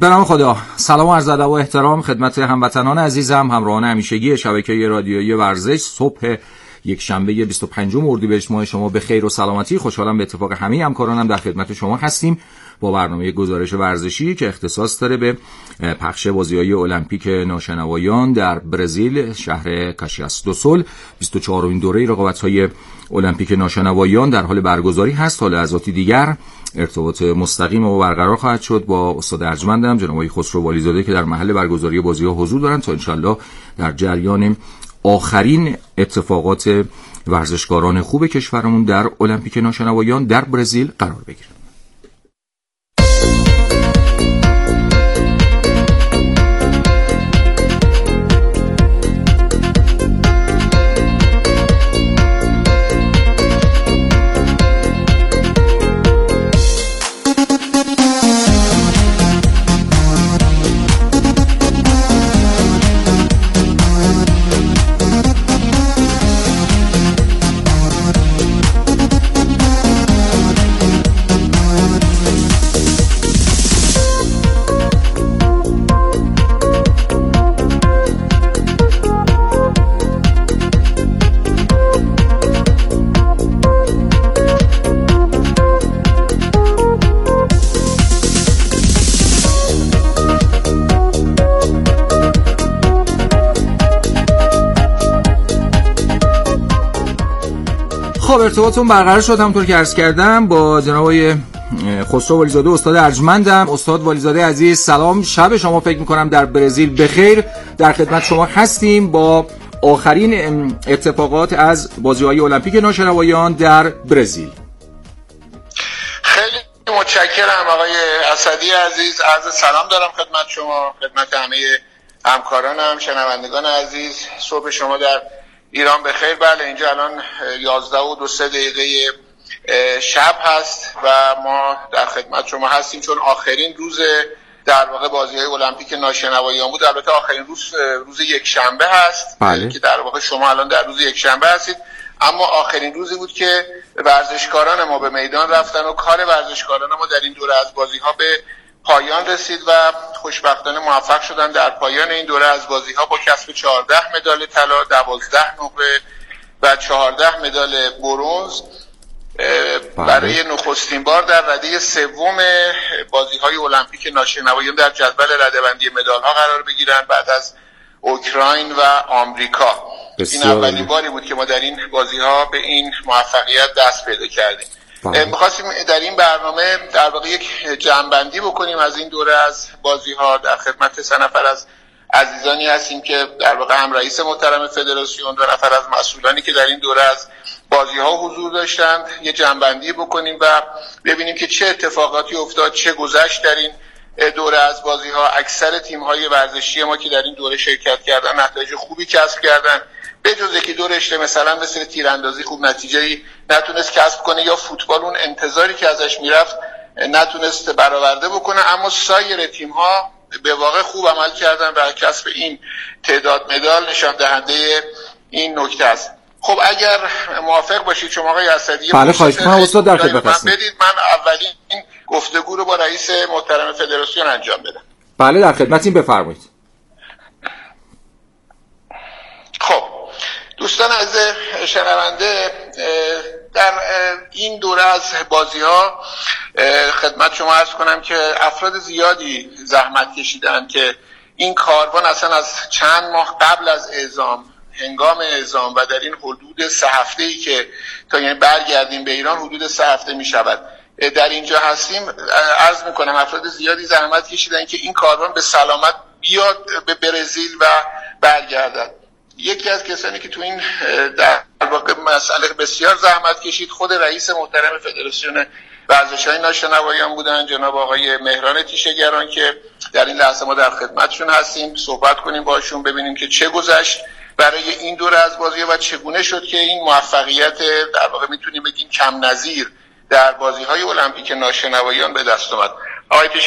به نام خدا. سلام و عرض ادب و احترام خدمت هموطنان عزیزم، همراهان همیشگی شبکه رادیویی ورزش. صبح یک شنبه 25 اردیبهشت ماه شما به خیر و سلامتی. خوشحالم به اتفاق همه همکارانم در خدمت شما هستیم با برنامه گزارش ورزشی که اختصاص داره به پخش بازی‌های المپیک ناشنوایان در برزیل شهر کاشیاس دو سول. 24مین دوره رقابت‌های المپیک ناشنوایان در حال برگزاری هست. تا لحظاتی دیگر ارتباط مستقیم ما برقرار خواهد شد با استاد ارجمندم جناب آقای خسرو والیزاده که در محل برگزاری بازی‌ها حضور دارند تا انشالله در جریان آخرین اتفاقات ورزشکاران خوب کشورمون در المپیک ناشنوایان در برزیل قرار بگیریم. خب ارتباطتون برقرار شد همونطور که عرض کردم با جناب آقای خسرو والیزاده استاد ارجمندم. استاد والیزاده عزیز سلام، شب شما فکر می‌کنم در برزیل بخیر. در خدمت شما هستیم با آخرین اتفاقات از بازی‌های المپیک ناشنوایان در برزیل. خیلی متشکرم آقای اسدی عزیز. عرض سلام دارم خدمت شما، خدمت همه همکارانم، شنوندگان عزیز. صبح شما در ایران بخیر. بله اینجا الان 11:02 شب هست و ما در خدمت شما هستیم چون آخرین روز در واقع بازی‌های المپیک ناشنوایان بود. البته آخرین روز یک شنبه هست. بله. که در واقع شما الان در روز یک شنبه هستید، اما آخرین روزی بود که ورزشکاران ما به میدان رفتن و کار ورزشکاران ما در این دوره از بازی‌ها به پایان رسید و خوشبختانه موفق شدن در پایان این دوره از بازی‌ها با کسب 14 مدال طلا، 12 نقره و 14 مدال برنز برای نخستین بار در رده سوم بازی‌های المپیک ناشنوایان در جدول رده‌بندی مدال‌ها قرار بگیرن بعد از اوکراین و آمریکا. این اولین باری بود که ما در این بازی‌ها به این موفقیت دست پیدا کردیم. می‌خواستیم در این برنامه در واقع یک جمع‌بندی بکنیم از این دوره از بازی‌ها. در خدمت 3 نفر از عزیزانی هستیم که در واقع هم رئیس محترم فدراسیون، 2 نفر از مسئولانی که در این دوره از بازی‌ها حضور داشتند، یه جمع‌بندی بکنیم و ببینیم که چه اتفاقاتی افتاد، چه گذشت در این دوره از بازی‌ها. اکثر تیم‌های ورزشی ما که در این دوره شرکت کردن نتایج خوبی کسب کردن، به جز یکی دو رشته مثلا مثل تیراندازی خوب نتیجه‌ای نتونست کسب کنه یا فوتبال اون انتظاری که ازش میرفت نتونست برآورده بکنه، اما سایر تیم‌ها به واقع خوب عمل کردن و کسب این تعداد مدال نشان دهنده این نکته است. خب اگر موافق باشید شما آقای اسدی، بله خواهش می‌کنم استاد در خدمت هستم. بدید من اولین گفتگو رو با رئیس محترم فدراسیون انجام بدم. بله در خدمتیم، بفرمایید. خب دوستان عزیز شنونده، در این دوره از بازی‌ها خدمت شما عرض کنم که افراد زیادی زحمت کشیدن که این کاروان اصلا از چند ماه قبل از اعزام، هنگام اعزام و در این حدود 3 هفته‌ای که تا یعنی برگردیم به ایران حدود 3 هفته می‌شود در اینجا هستیم، عرض می‌کنم افراد زیادی زحمت کشیدن که این کاروان به سلامت بیاد به برزیل و برگردد. یکی از کسانی که تو این در واقع مسئله بسیار زحمت کشید خود رئیس محترم فدراسیون ورزش‌های ناشنوایان بودن، جناب آقای مهران تیشه‌گران، که در این لحظه ما در خدمتشون هستیم صحبت کنیم باشون، ببینیم که چه گذشت برای این دوره از بازی‌ها و چگونه شد که این موفقیت در واقع میتونیم بگیم کم نظیر در بازی‌های المپیک ناشنوایان به دست اومد. آقای پیشگران، خدمت شما سلام عرض می‌کنم، وقت شما بخیر، بفرمایید. سلام، عرض ادب و احترام خدمت شما. خدمت همه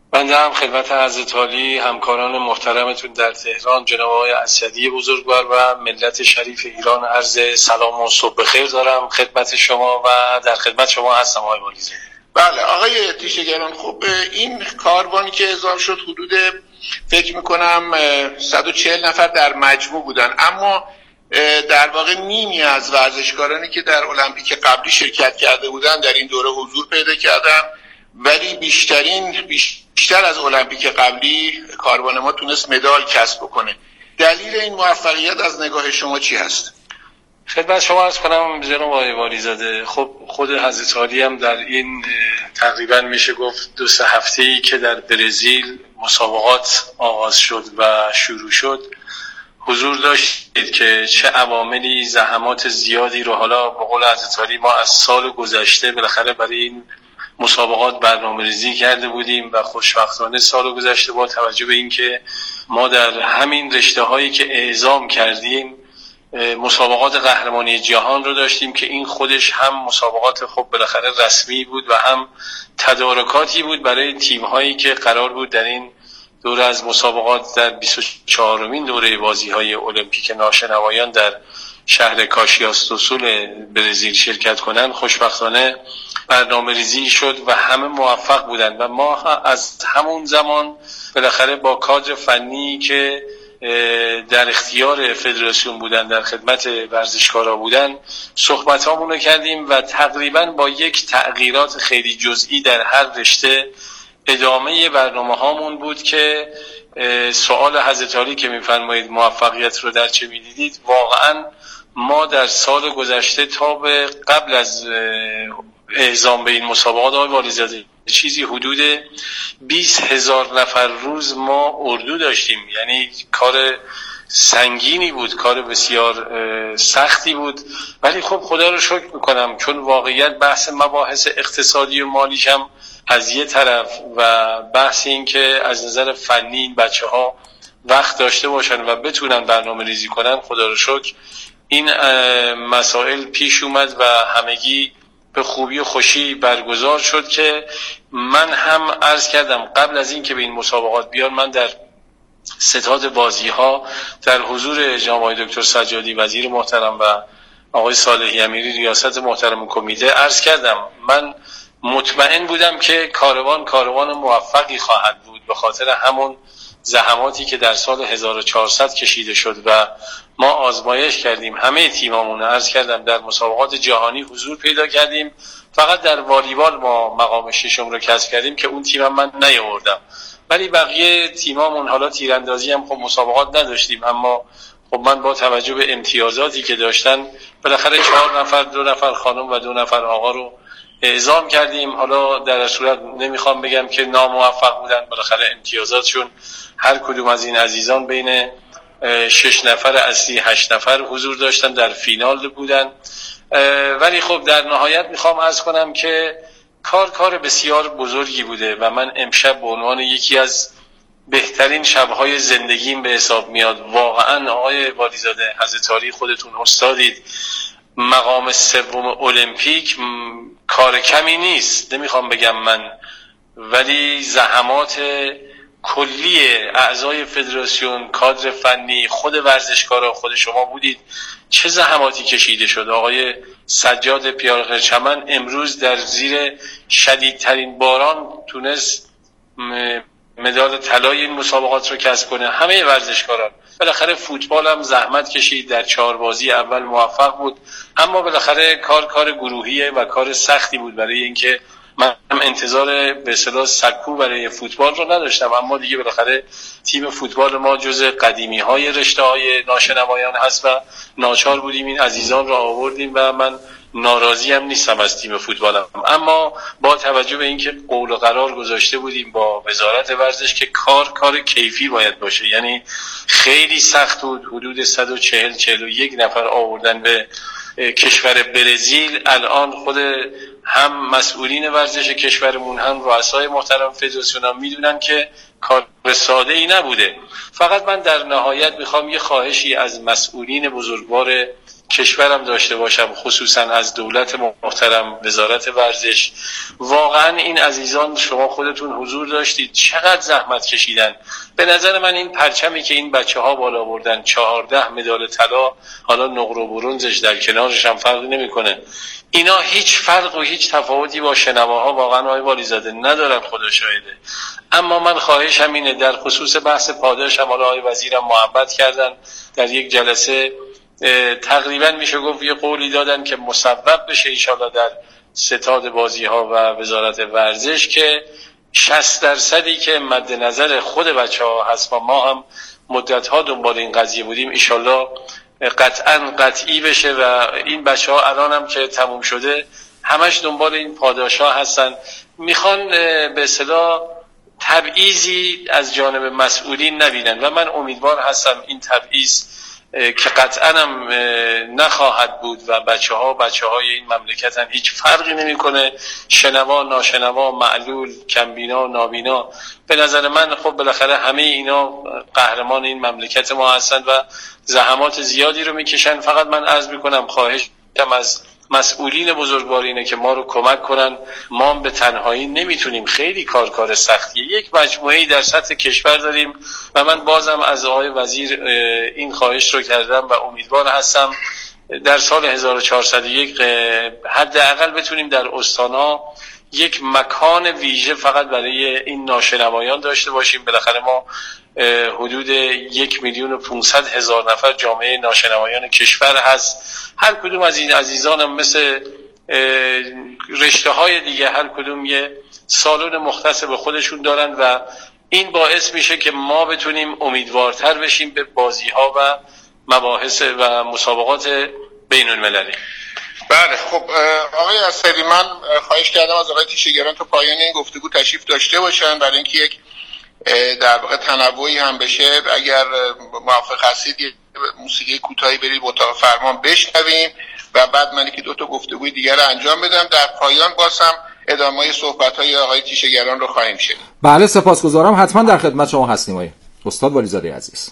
بنده هم خدمت حضرت عالی همکاران محترمتون در تهران جناب آقای اسدی بزرگوار و ملت شریف ایران عرض سلام و صبح بخیر دارم خدمت شما و در خدمت شما هستم آقای والیزاده. بله آقای تیشه‌گران، خب این کاروانی که اعزام شد حدود فکر میکنم 140 نفر در مجموع بودن، اما در واقع نیمی از ورزشکارانی که در المپیک قبلی شرکت کرده بودن در این دوره حضور پیدا کردن، ولی بیشتر از المپیک قبلی کاروان ما تونست مدال کسب بکنه. دلیل این موفقیت از نگاه شما چی هست؟ خدمت شما عرض کنم جناب آقای والیزاده، خب خود حضرت عالی هم در این تقریبا میشه گفت 2-3 هفته‌ای که در برزیل مسابقات آغاز شد و شروع شد حضور داشتید که چه عواملی زحمات زیادی رو حالا به قول حضرت عالی ما از سال گذشته بالاخره برای این مسابقات برنامه‌ریزی کرده بودیم و خوشبختانه سال گذشته با توجه به اینکه ما در همین رشته‌هایی که اعزام کردیم مسابقات قهرمانی جهان رو داشتیم که این خودش هم مسابقات خب بالاخره رسمی بود و هم تدارکاتی بود برای تیم‌هایی که قرار بود در این دوره از مسابقات در 24مین دوره بازی‌های المپیک ناشنوایان در شهر کاشیاس دو سول برزیل شرکت کنند. خوشبختانه برنامه ریزی شد و همه موفق بودند و ما از همون زمان بالاخره با کادر فنی که در اختیار فدراسیون بودن در خدمت ورزشکارا بودن صحبت هامونو کردیم و تقریبا با یک تغییرات خیلی جزئی در هر رشته ادامه برنامه هامون بود که سوال حضرت عالی که میفرمایید موفقیت رو در چه میدیدید، واقعا ما در سال گذشته تا به قبل از اعزام به این مسابقات آقای والیزاده چیزی حدود 20,000 نفر روز ما اردو داشتیم، یعنی کار سنگینی بود، کار بسیار سختی بود، ولی خب خدا رو شکر میکنم چون واقعیت بحث مباحث اقتصادی و مالیش هم از یه طرف و بحث این که از نظر فنی این بچه ها وقت داشته باشن و بتونن برنامه ریزی کنن، خدا رو شکر این مسائل پیش اومد و همگی به خوبی و خوشی برگزار شد که من هم عرض کردم قبل از این که به این مسابقات بیان من در ستاد بازی ها در حضور جناب آقای دکتر سجادی وزیر محترم و آقای صالحی امیری ریاست محترم کمیته عرض کردم من مطمئن بودم که کاروان موفقی خواهد بود به خاطر همون زحماتی که در سال 1400 کشیده شد و ما آزمایش کردیم، همه تیمامون عرض کردم در مسابقات جهانی حضور پیدا کردیم، فقط در والیبال ما مقام 6 رو کسب کردیم که اون تیمم من نیاوردم، ولی بقیه تیمامون حالا تیراندازی هم خب مسابقات نداشتیم، اما خب من با توجه به امتیازاتی که داشتن بالاخره 4 نفر 2 نفر خانم و 2 نفر آقا رو اعزام کردیم. حالا در صورت نمیخوام بگم که ناموفق بودن، بالاخره امتیازاتشون هر کدوم از این عزیزان بین 6 نفر اصلی 8 نفر حضور داشتن در فینال بودن، ولی خب در نهایت میخوام عرض کنم که کار بسیار بزرگی بوده و من امشب به عنوان یکی از بهترین شبهای زندگیم به حساب میاد. واقعا آقای والیزاده حضرت عالی خودتون استادید، مقام 3 المپیک کار کمی نیست، نمیخوام بگم من، ولی زحمات کلی اعضای فدراسیون، کادر فنی، خود ورزشکارا، خود شما بودید چه زحماتی کشیده شد. آقای سجاد پیارچمن امروز در زیر شدیدترین باران تونست مدال طلای این مسابقات رو کسب کنه. همه ورزشکاران، بالاخره فوتبال هم زحمت کشید، در 4 بازی اول موفق بود، اما بالاخره کار گروهیه و کار سختی بود برای اینکه من انتظار به اصطلاح سکو برای فوتبال رو نداشتم، اما دیگه بالاخره تیم فوتبال ما جز قدیمی های رشته های ناشنوایان هست و ناچار بودیم این عزیزان رو آوردیم و من ناراضی هم نیستم از تیم فوتبالم، اما با توجه به اینکه قول و قرار گذاشته بودیم با وزارت ورزش که کار کیفی باید باشه، یعنی خیلی سخت بود. حدود 141 نفر آوردن به کشور برزیل. الان خود هم مسئولین ورزش کشورمون هم رؤسای محترم فدراسیون هم میدونن که کار ساده ای نبوده. فقط من در نهایت میخوام یه خواهشی از مسئولین بزرگوار کشورم داشته باشم، خصوصا از دولت محترم، وزارت ورزش. واقعا این عزیزان شما خودتون حضور داشتید، چقدر زحمت کشیدن. به نظر من این پرچمی که این بچه‌ها بالا بردن، 14 مدال طلا، حالا نقره و برنزش در کنارش هم فرقی نمیکنه، اینا هیچ فرق و هیچ تفاوتی با شنواها واقعا آقای والیزاده ندارن، خدا شاهده. اما من خواهشم اینه، در خصوص بحث پاداش هم حالا آقای وزیرم محبت کردن، در یک جلسه تقریبا میشه گفت یه قولی دادن که مصوب بشه انشالله در ستاد بازی ها و وزارت ورزش که 60% که مد نظر خود بچه ها هست و ما هم مدت ها دنبال این قضیه بودیم انشالله قطعی بشه و این بچه ها الان هم که تموم شده همش دنبال این پاداش ها هستن. میخوان به اصطلاح تبعیضی از جانب مسئولین نبینن و من امیدوار هستم این تبعیض که قطعا هم نخواهد بود و بچه های این مملکت هم هیچ فرقی نمیکنه، شنوا ناشنوا، معلول کمبینا نابینا. به نظر من خب بالاخره همه اینا قهرمان این مملکت ما هستند و زحمات زیادی رو میکشن. فقط من عرض میکنم خواهشم از مسئولین بزرگوارینه که ما رو کمک کنن، ما به تنهایی نمیتونیم، خیلی کار سختیه. یک مجموعه‌ای در سطح کشور داریم و من بازم از آقای وزیر این خواهش رو کردم و امیدوار هستم در سال 1401 حداقل بتونیم در استان‌ها یک مکان ویژه فقط برای این ناشنوایان داشته باشیم. بالاخره ما حدود 1,500,000 نفر جامعه ناشنوایان کشور هست. هر کدوم از این عزیزانم مثل رشته های دیگه هر کدوم یه سالن مختص به خودشون دارن و این باعث میشه که ما بتونیم امیدوارتر بشیم به بازی ها و مباحث و مسابقات بین المللی. بله خب آقای اسدی، من خواهش کردم از آقای تیشهگران تا پایان این گفتگو تشریف داشته باشن برای اینکه یک در واقع تنوعی هم بشه. اگر موافق هستید موسیقی کوتاهی برید اتاق فرمان بشنویم و بعد من که 2 تا گفتگوی دیگر رو انجام بدم. در پایان بازم ادامه صحبت‌های آقای تیشهگران رو خواهیم شنید. بله سپاسگزارم، حتما در خدمت شما هستیم آقای استاد والیزاده عزیز.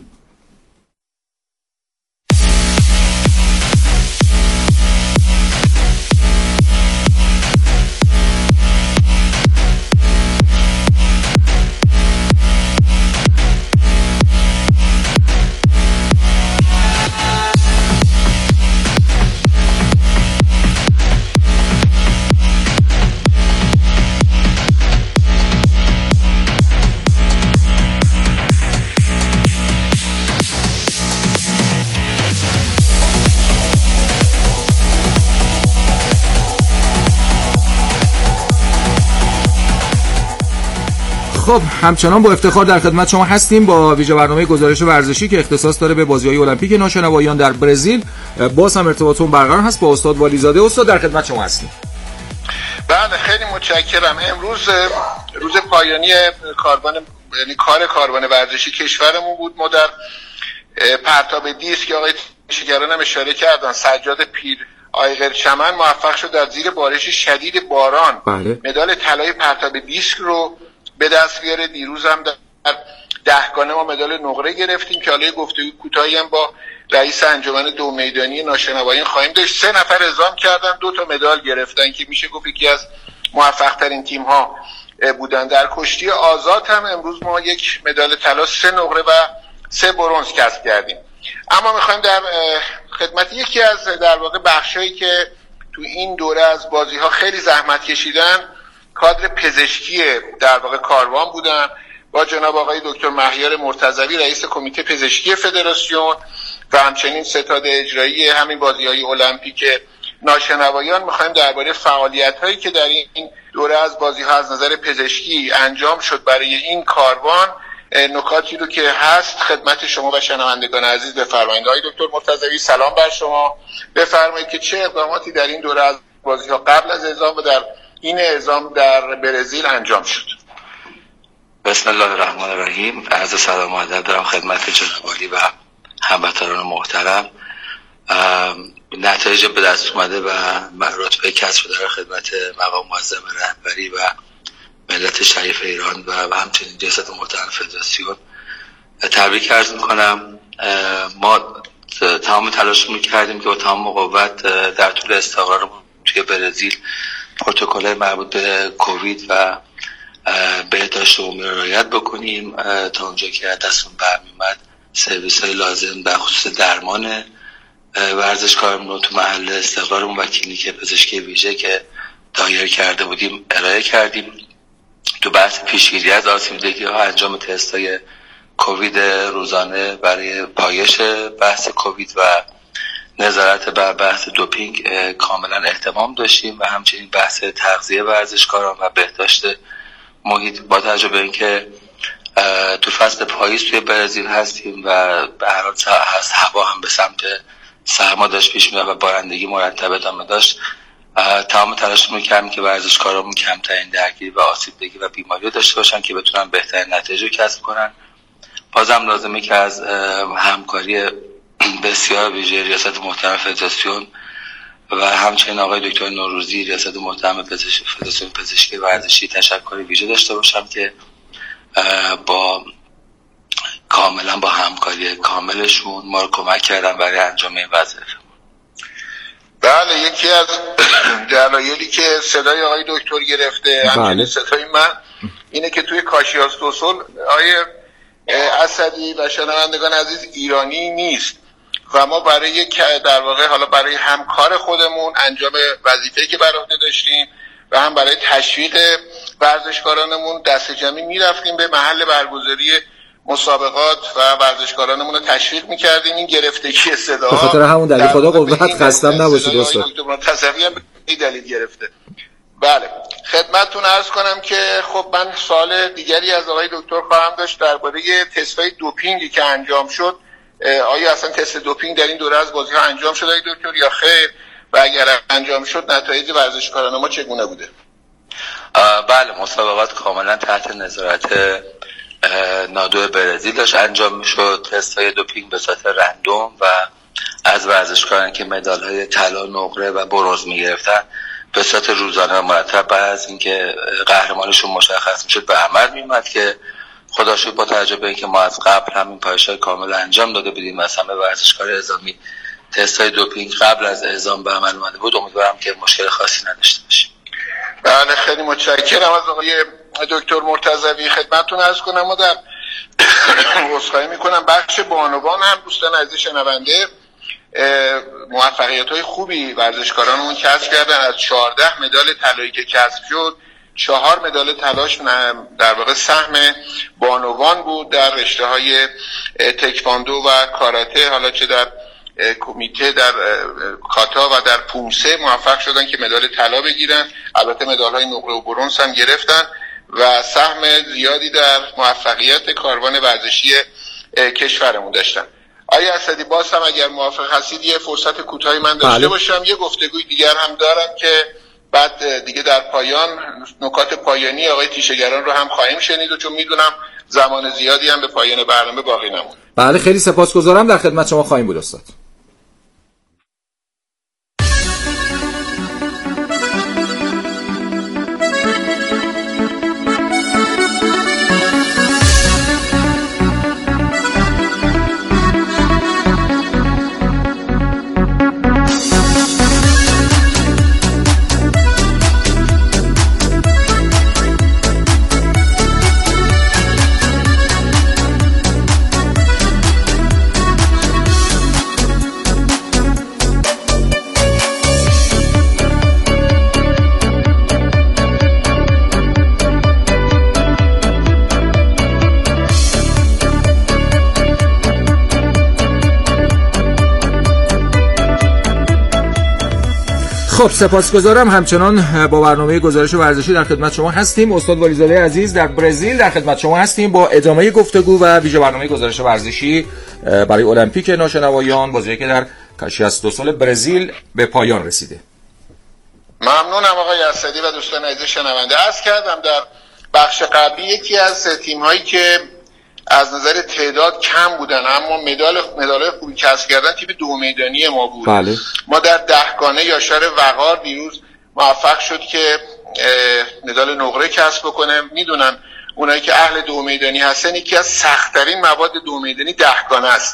خب همچنان با افتخار در خدمت شما هستیم با ویژه برنامه گزارش ورزشی که اختصاص داره به بازی‌های المپیک ناشنوایان در برزیل. باز هم ارتباطمون برقرار هست با استاد والیزاده. استاد در خدمت شما هستیم. بله خیلی متشکرم. امروز روز پایانی کار کاروان ورزشی کشورمون بود. ما در پرتاب دیسک آقای تیشهگران هم اشاره کردن، سجاد پیر آیغر چمن موفق شد در زیر بارش شدید باران مدال طلای پرتاب دیسک رو به دست بیاره. دیروز هم در 10 ما مدال نقره گرفتیم که حالا گفتگو کوتاهی هم با رئیس انجمن 2 میدانی ناشنوایان خواهیم داشت. 3 نفر اعزام کردن، 2 تا مدال گرفتن که میشه گفت یکی از موفق ترین تیم ها بودن. در کشتی آزاد هم امروز ما 1 مدال طلا، 3 نقره و 3 برنز کسب کردیم. اما میخوایم در خدمت یکی از در واقع بخشایی که تو این دوره از بازی ها خیلی زحمت کشیدن، کادر پزشکی در واقع کاروان بودن با جناب آقای دکتر مهیار مرتضوی رئیس کمیته پزشکی فدراسیون و همچنین ستاد اجرایی همین بازی‌های المپیک ناشنوایان. می‌خوایم درباره فعالیت‌هایی که در این دوره از بازی‌ها از نظر پزشکی انجام شد برای این کاروان نکاتی رو که هست خدمت شما و شنوندگان عزیز بفرمایید. آقای دکتر مرتضوی سلام بر شما. بفرمایید که چه اقداماتی در این دوره از بازی‌ها قبل از اعزام و در این اعزام در برزیل انجام شد؟ بسم الله الرحمن الرحیم. عرض سلام و ادب دارم خدمت جناب عالی و هموطنان محترم. نتایج به دست اومده و رتبه کسب در خدمت مقام معظم رهبری و ملت شریف ایران و همچنین جسد محترم فدراسیون تبریک عرض میکنم. ما تمام تلاشمون کردیم که با تمام قوت در طول استقرارمون توی برزیل پروتکل‌های مربوط به کووید و بهداشت عمومی رو رعایت بکنیم تا اونجا که دستمون برمی‌اومد سرویس‌های لازم به خصوص درمان ورزشکارمون رو تو محل استقرارمون و کلینیک پزشکی ویژه که دایر کرده بودیم ارائه کردیم. تو بحث پیشگیری از آسیب‌دهی‌ها انجام تست‌های کووید روزانه برای پایش بحث کووید و نظارت بر بحث دوپینگ کاملا اهتمام داشتیم و همچنین بحث تغذیه ورزشکاران و بهداشت محیط. با توجه به اینکه تو فصل پاییز توی برزیل هستیم و به هر حال هوا هم به سمت سرما داشت پیش می‌رفت و بارندگی مرتب ادامه داشت، تمام تلاشمون کردیم که ورزشکارامون کمترین درگیری و آسیب‌دهی و بیماری داشته باشن که بتونن بهترین نتایج کسب کنن. بازم لازمه که از همکاری بسیار ویژه ریاست محترم فدراسیون و همچنین آقای دکتر نوروزی ریاست محترم فدراسیون پزشکی ورزشی تشکر ویژه داشته باشم که کاملا با همکاری کاملشون ما رو کمک کردن برای انجام این وظیفه. بله، یکی از دلایلی که صدای آقای دکتر گرفته همچنین صدای من اینه که توی کاشیاس دو صلح آقای اسدی و شنوندگان عزیز ایرانی نیست و ما برای در واقع حالا برای همکار خودمون انجام وظیفه‌ای که بر عهده داشتیم و هم برای تشویق ورزشکارانمون دست جمعی میرفتیم به محل برگزاری مسابقات و ورزشکارانمون رو تشویق میکردیم. این گرفتگی صدا به خاطر همون دلیل خدا قوت خستم نباشید استاد. تصویری هم این دلیل گرفته. بله، خدمتتون عرض کنم که خب من سوال دیگری از آقای دکتر خواهم داشت درباره تست‌های دوپینگی که انجام شد. آیا اصلا تست دوپینگ در این دوره از بازی‌ها انجام شد آقای دکتر یا خیر؟ و اگر انجام شد نتایج ورزشکاران ما چگونه بوده؟ بله، مسابقات کاملا تحت نظارت نادو برزیل داشت انجام میشد. تست‌های دوپینگ به صورت رندوم و از ورزشکاران که مدال‌های طلا، نقره و برنز می‌گرفتن به صورت روزانه و مرتب بعد از اینکه قهرمانشون مشخص میشد به عمل میومد که خدا شکر با توجه به اینکه ما از قبل همین پایش‌های کامل انجام داده بودیم، مثلا به ورزشکار اعزامی تست‌های دوپینگ قبل از اعزام به عمل اومده بود، امیدوارم که مشکل خاصی نداشته باشیم. بله، خیلی متشکرم از آقای دکتر مرتضوی. خدمتتون عرض کنم ما در عذرخواهی میکنم بخش بانوان هم دوستان عزیز شنونده موفقیت‌های خوبی ورزشکارانمون کسب کردن. از 14 مدال طلایی که کسب شد 4 مدال طلاش در واقع سهم بانوان بود در رشته‌های تکواندو و کاراته، حالا چه در کمیته در کاتا و در پومسه موفق شدن که مدال طلا بگیرن. البته مدال‌های نقره و برنز هم گرفتن و سهم زیادی در موفقیت کاروان ورزشی کشورمون داشتن. آیا اسدی باز هم اگر موافق هستید یه فرصت کوتاهی من داشته باشم، یه گفتگوی دیگر هم دارم که بعد دیگه در پایان نکات پایانی آقای تیشه‌گران رو هم خواهیم شنید و چون میدونم زمان زیادی هم به پایان برنامه باقی نمونده. بله، خیلی سپاسگزارم، در خدمت شما خواهیم بود استاد. خب سپاسگزارم. همچنان با برنامه گزارش ورزشی در خدمت شما هستیم. استاد والیزاده عزیز در برزیل در خدمت شما هستیم با ادامه گفتگو و ویژه برنامه گزارش ورزشی برای المپیک ناشنوایان، بازی که در کاشیاس دو صلح برزیل به پایان رسیده. ممنونم آقای اسدی و دوستان عزیز شنونده. عرض کردم در بخش قبلی یکی از تیم هایی که از نظر تعداد کم بودن اما مدال خوبی کسب کردن تیم دو میدانی ما بود. بله. ما در دهگانه یاشار وقار دیروز موفق شد که مدال نقره کسب بکنه. میدونم اونایی که اهل دو میدانی هستن یکی از سخت‌ترین مواد دو میدانی دهگانه است،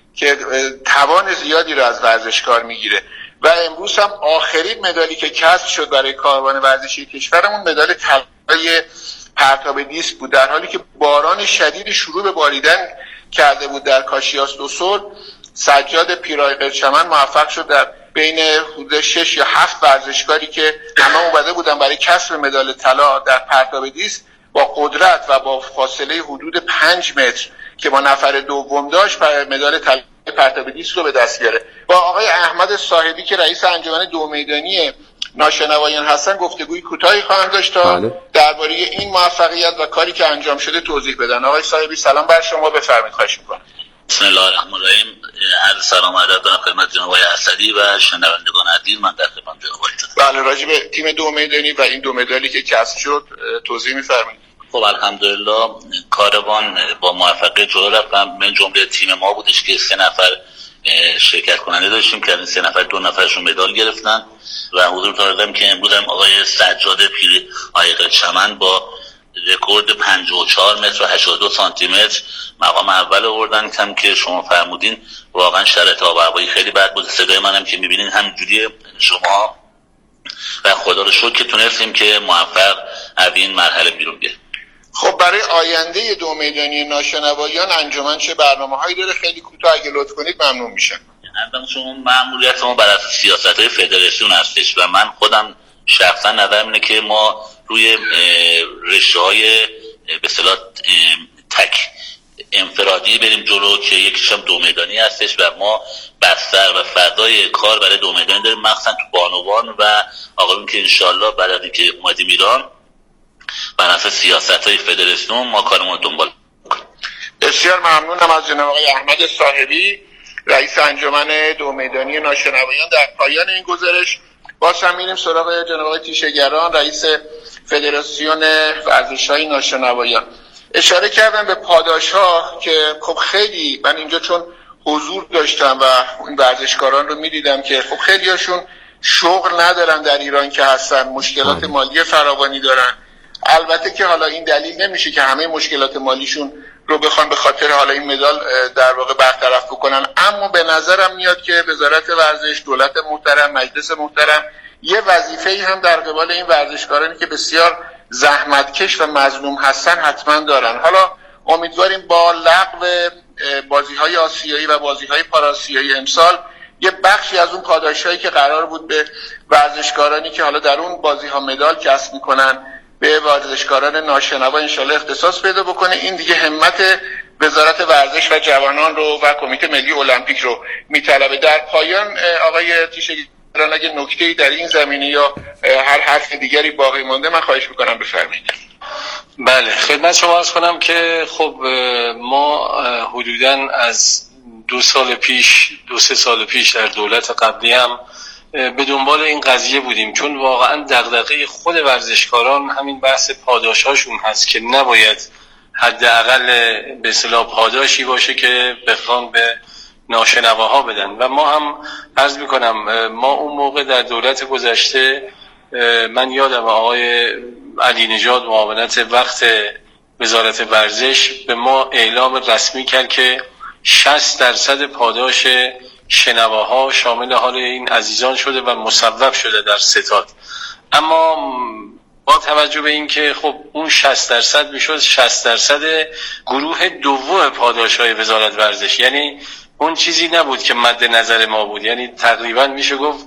که توان زیادی رو از ورزشکار میگیره و امروز هم آخرین مدالی که کسب شد برای کاروان ورزشی کشورمون مدال طلای پرتاب دیسک بود، در حالی که باران شدیدی شروع به باریدن کرده بود در کاشیاس دو صلح. سجاد پیرای قرچمن موفق شد در بین حدود 6 یا 7 ورزشکاری که همه اومده بودن برای کسب مدال طلا در پرتاب دیسک با قدرت و با فاصله حدود 5 متر که با نفر دوم داشت مدال طلای پرتاب دیسک رو به دست بیاره. با آقای احمد صاحبی که رئیس انجمن دو میدانی ناشنوایان هستن گفتگوی کوتاهی خواهم داشت تا درباره این موفقیت و کاری که انجام شده توضیح بدن. آقای صاحبی سلام بر شما، بفرمایید. خواهش می‌کنم. بسم الله الرحمن الرحیم. عرض سلام و ادب دارم خدمت جناب آقای اسدی و شنوندگان عزیز. من در خدمت جناب آقای بله، راجع به تیم دو میدانی و این 2 مدالی که کسب شد توضیح می‌فرمایید. خب الحمدلله کاروان با موفقیت جلو رفت. من جمله تیم ما بودش که 3 نفر شرکت کننده داشتیم که این 3 نفر 2 نفرشون مدال گرفتن و حضورتون دادم که امروز هم آقای سجاد پیری قرچمن با رکورد 54 متر و 82 سانتی متر مقام اول آوردن. کم که شما فرمودین واقعا شرایط آب و هوایی خیلی بد بود. صدای منم که میبینین همینجوری شما و خدا رو شکر که تونستیم که موفق از این مرحله بیرون بیاییم. خب برای آینده دو میدانی ناشنوایان انجمن چه برنامه‌هایی داره؟ خیلی کوتاه اگه لطف کنید ممنون میشم. شما مأموریت ما بر اساس سیاست‌های فدراسیون هستش و من خودم شخصا نظرم اینه که ما روی رشته‌های به اصطلاح تک انفرادی بریم جلو که یکیش هم دو میدانی هستش و ما بستر و فضای کار برای دو میدانی داریم، مخصوصا تو بانوان و آقایون که انشالله بعد از اینکه اومدیم ایران بر اساس سیاست‌های فدراسیون ما کارمون رو دنبال کنیم. بسیار ممنونم از جناب آقای احمد صاحبی رئیس انجمن دو میدانی ناشنوایان. در پایان این گزارش باز هم میریم سراغ جناب آقای تیشه‌گران رئیس فدراسیون ورزش‌های ناشنوایان. اشاره کردم به پاداش‌ها که خب خیلی من اینجا چون حضور داشتم و این ورزشکاران رو می‌دیدم که خب خیلی‌هاشون شغل ندارن در ایران که هستن، مشکلات مالی فراوانی دارن. البته که حالا این دلیل نمیشه که همه مشکلات مالیشون رو بخوان به خاطر حالا این مدال در واقع برطرف بکنن، اما به نظرم میاد که وزارت ورزش، دولت محترم، مجلس محترم یه وظیفه‌ای هم در قبال این ورزشکارانی که بسیار زحمتکش و مظلوم هستن حتما دارن. حالا امیدواریم با لغو بازی‌های آسیایی و بازی‌های پاراسیایی امسال یه بخشی از اون پاداشایی که قرار بود به ورزشکارانی که حالا در اون بازی‌ها مدال کسب می‌کنن به ورزشکاران ناشنوا انشالله اختصاص پیدا بکنه. این دیگه همت وزارت ورزش و جوانان رو و کمیته ملی المپیک رو میطلبه. در پایان آقای تیشه‌گران اگه نکته‌ای در این زمینه یا هر حرف دیگری باقی مونده من خواهش میکنم بفرمایید. بله خدمت شما عرض کنم که خب ما حدوداً از 2 سال پیش 2-3 سال پیش در دولت قبلی هم به دنبال این قضیه بودیم، چون واقعا دغدغه خود ورزشکاران همین بحث پاداشاشون هست که نباید حداقل به اصطلاح پاداشی باشه که بخوان به ناشنواها بدن. و ما هم عرض میکنم ما اون موقع در دولت گذشته من یادم آقای علی نژاد معاونت وقت وزارت ورزش به ما اعلام رسمی کرد که 60% پاداش شنواها شامل حال این عزیزان شده و مصوب شده در ستاد. اما با توجه به این که خب اون 60% میشد 60% گروه دوم پاداش‌های وزارت ورزش، یعنی اون چیزی نبود که مد نظر ما بود، یعنی تقریبا میشه گفت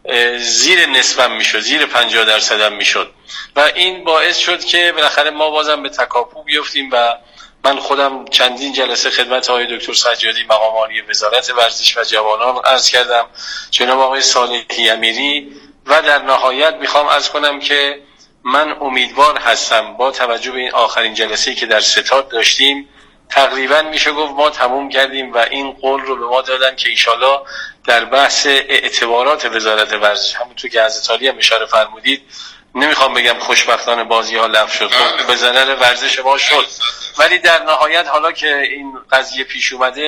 زیر نصف میشد، زیر 50% هم میشد و این باعث شد که بالاخره ما بازم به تکاپو بیفتیم و من خودم چندین جلسه خدمت آقای دکتر سجادی مقام عالی وزارت ورزش و جوانان عرض کردم، جناب آقای صالحی امیری، و در نهایت میخوام عرض کنم که من امیدوار هستم با توجه به این آخرین جلسه‌ای که در ستاد داشتیم تقریبا میشه گفت ما تموم کردیم و این قول رو به ما دادن که انشالله در بحث اعتبارات وزارت ورزش همونطور که حضرت عالی هم اشاره فرمودید، نمیخوام بگم خوشبختانه بازی ها لغو شد، خب به ضرر ورزش ما شد، ولی در نهایت حالا که این قضیه پیش اومده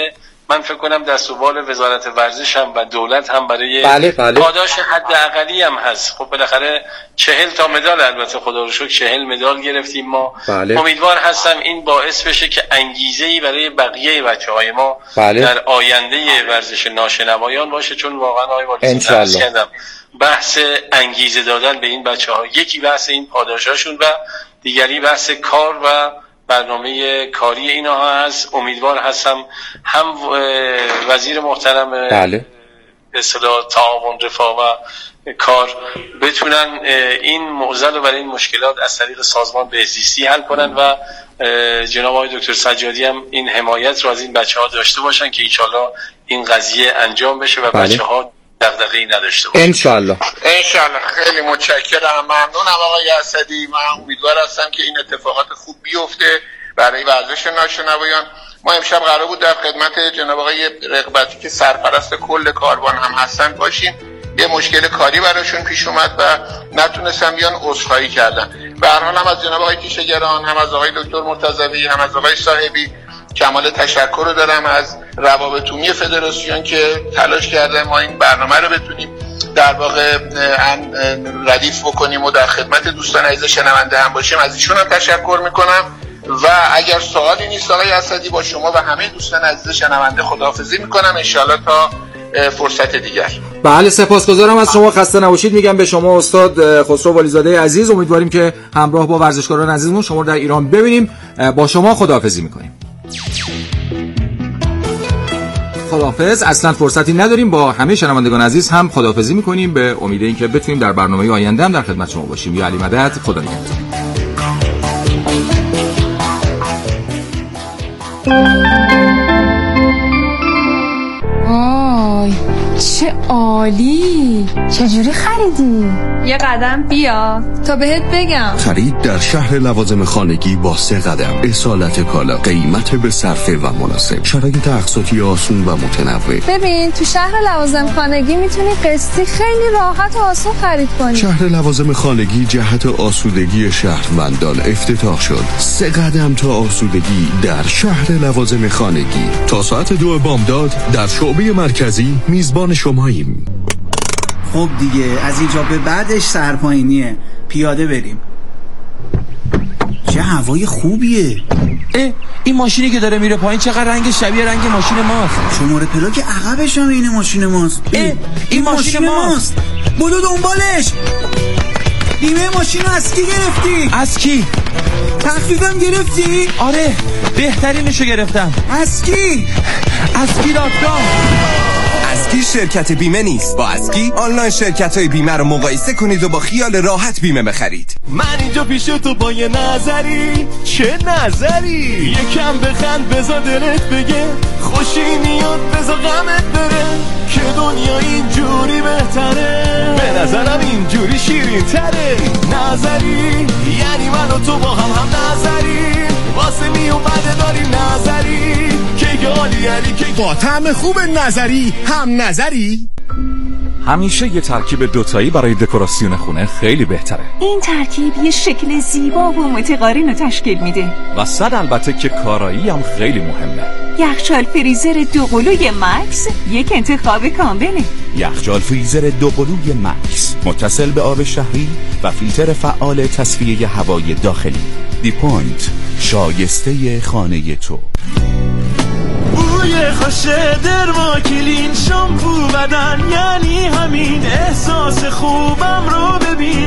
من فکر کنم دست و بال وزارت ورزش هم و دولت هم برای بله. پاداش حداقلی هم هست. خب بالاخره 40 تا مدال، البته خدا رو شکر 40 مدال گرفتیم ما. بله. امیدوار هستم این باعث بشه که انگیزه‌ای برای بقیه بچه‌های ما بله. در آینده ورزش ناشنوایان باشه، چون واقعا آقای والی عرض کردم بحث انگیزه دادن به این بچه‌ها، یکی بحث این پاداشاشون و دیگری بحث کار و برنامه کاری اینا هست. امیدوار هستم هم وزیر محترم بله. به اصطلاح تعاون رفاه و کار بتونن این معضل و برای این مشکلات از طریق سازمان بهزیستی حل کنن و جناب آقای دکتر سجادی هم این حمایت رو از این بچه‌ها داشته باشن که انشالله این قضیه انجام بشه و بله. بچه‌ها دغدغه‌ای نداشته باشن. انشالله. خیلی متشکرم، ممنونم آقای اسدی. من امیدوار هستم که این اتفاقات خوب بیفته برای ورزش ناشنوایان. ما امشب قرار بود در خدمت جناب آقای رغبتی که سرپرست کل کاروان هم هستن باشیم. یه مشکل کاری براشون پیش اومد و نتونستم بیان، عذرخواهی کردن. به هر حال هم از جناب آقای تیشه‌گران، هم از آقای دکتر مرتضوی، هم از آقای صاحبی کمال تشکر رو دارم از روابط عمومی فدراسیون که تلاش کرده ما این برنامه رو بتونیم در واقع ردیف بکنیم و در خدمت دوستان عزیز شنونده هم باشیم. از ایشون هم تشکر میکنم و اگر سوالی نیست آقای اسدی با شما و همه دوستان عزیز شنونده خداحافظی میکنم، انشالله تا فرصت دیگر. بله سپاسگزارم از شما، خسته نباشید میگم به شما استاد خسرو والیزاده عزیز. امیدواریم که همراه با ورزشکاران عزیزمون شما رو در ایران ببینیم. با شما خداحافظی میکنیم. خداحافظ. اصلا فرصتی نداریم، با همه شنوندگان عزیز هم خداحافظی میکنیم به امید اینکه بتونیم در برنامه آینده هم در خدمت شما باشیم. یا علی مدد، خدا نگهدار. وای چه عالی! چجوری خریدی؟ یه قدم بیا تا بهت بگم. خرید در شهر لوازم خانگی با 3 قدم. اصالت کالا، قیمت به صرفه و مناسب، شرایط اقساطی آسون و متنوع. ببین تو شهر لوازم خانگی میتونی قسطی خیلی راحت و آسون خرید کنی. شهر لوازم خانگی جهت آسودگی شهروندان افتتاح شد. 3 قدم تا آسودگی در شهر لوازم خانگی. تا ساعت 2 بامداد در شعبه مرکزی میزبان شماییم. خب دیگه از اینجا به بعدش سرپایینیه، پیاده بریم. چه هوای خوبیه. این ماشینی که داره میره پایین چقدر رنگ شبیه رنگ ماشین ماست. شماره پلاک عقبش هم این ماشین ماست. این ماشین ماست. بدو دنبالش. بیمه ماشین رو از کی گرفتی؟ از کی؟ تخفیفم گرفتی؟ آره بهترینشو گرفتم. از کی؟ از کی.com. اسکی شرکت بیمه نیست. با اسکی آنلاین شرکت‌های بیمه رو مقایسه کنید و با خیال راحت بیمه بخرید. من اینجا پیش تو با یه نظری. چه نظری؟ یکم بخند بذار دلت بگه خوشی میاد بذار غمت بره که دنیا اینجوری بهتره. به نظرم اینجوری شیرین تره. نظری یعنی من و تو با هم نظری واسه میومده داریم نظری که گالی یعنی که با طعم خوب نظری هم نظری. همیشه یه ترکیب دوتایی برای دکوراسیون خونه خیلی بهتره. این ترکیب یه شکل زیبا و متقارن رو تشکیل میده و صد البته که کارایی هم خیلی مهمه. یخچال فریزر 2 قلوی مکس یک انتخاب کامله. یخچال فریزر 2 قلوی مکس متصل به آب شهری و فیلتر فعال تصفیه هوای داخلی. دی پوینت، شایسته خانه تو. بوی خوش درماکلین شامپو بدن یعنی همین احساس خوبم رو ببین.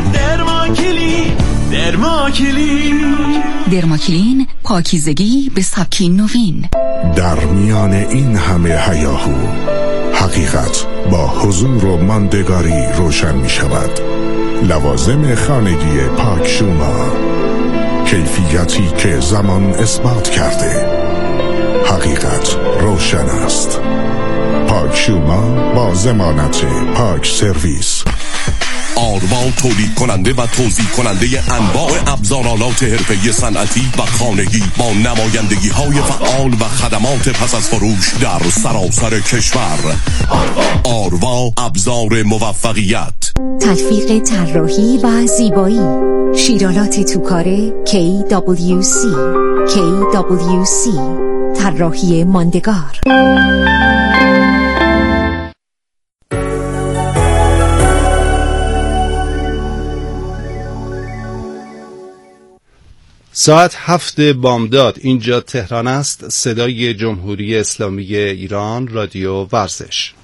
درماکلین پاکیزگی به سبکی نوین. در میان این همه هیاهو حقیقت با حضور و ماندگاری روشن می شود. لوازم خانگی پاک شوما، کیفیتی که زمان اثبات کرده. حقیقت روشن است. پاک شوما با ضمانت پاک سرویس. آروا تولید کننده و توزیع کننده انواع ابزارالات حرفه‌ای صنعتی و خانگی با نمایندگی های فعال و خدمات پس از فروش در سراسر کشور. آروا ابزار موفقیت. تدفیق طراحی و زیبایی، شیرالات توکاره KWC طراحی ماندگار. ساعت 7 بامداد، اینجا تهران است. صدای جمهوری اسلامی ایران، رادیو ورزش.